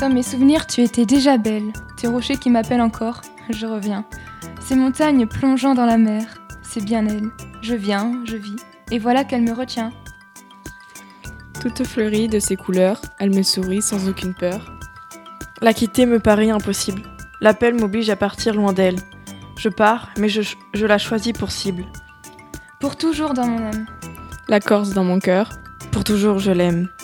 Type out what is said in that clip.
Dans mes souvenirs, tu étais déjà belle. Tes rochers qui m'appellent encore, je reviens. Ces montagnes plongeant dans la mer, c'est bien elle. Je viens, je vis, et voilà qu'elle me retient. Toute fleurie de ses couleurs, elle me sourit sans aucune peur. La quitter me paraît impossible. L'appel m'oblige à partir loin d'elle. Je pars, mais je la choisis pour cible. Pour toujours dans mon âme. La Corse dans mon cœur, pour toujours je l'aime.